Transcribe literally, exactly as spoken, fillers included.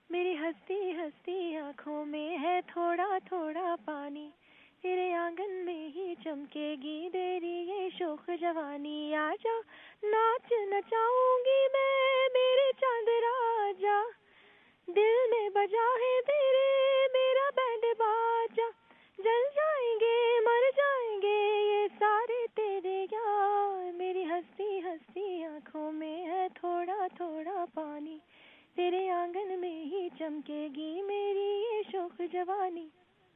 मेरी हंसती हंसती आँखों में है थोड़ा थोड़ा पानी, तेरे आंगन में ही चमकेगी तेरी ये शोख जवानी। आजा नाच नचाऊंगी मैं मेरे चांद राजा, दिल में बजा है तेरे मेरा बैंड बाजा। जल जाएंगे मर जाएंगे ये सारे तेरे यार, मेरी हंसती हंसती आँखों में है थोड़ा थोड़ा पानी, तेरे आंगन में ही चमकेगी मेरी ये शोख जवानी।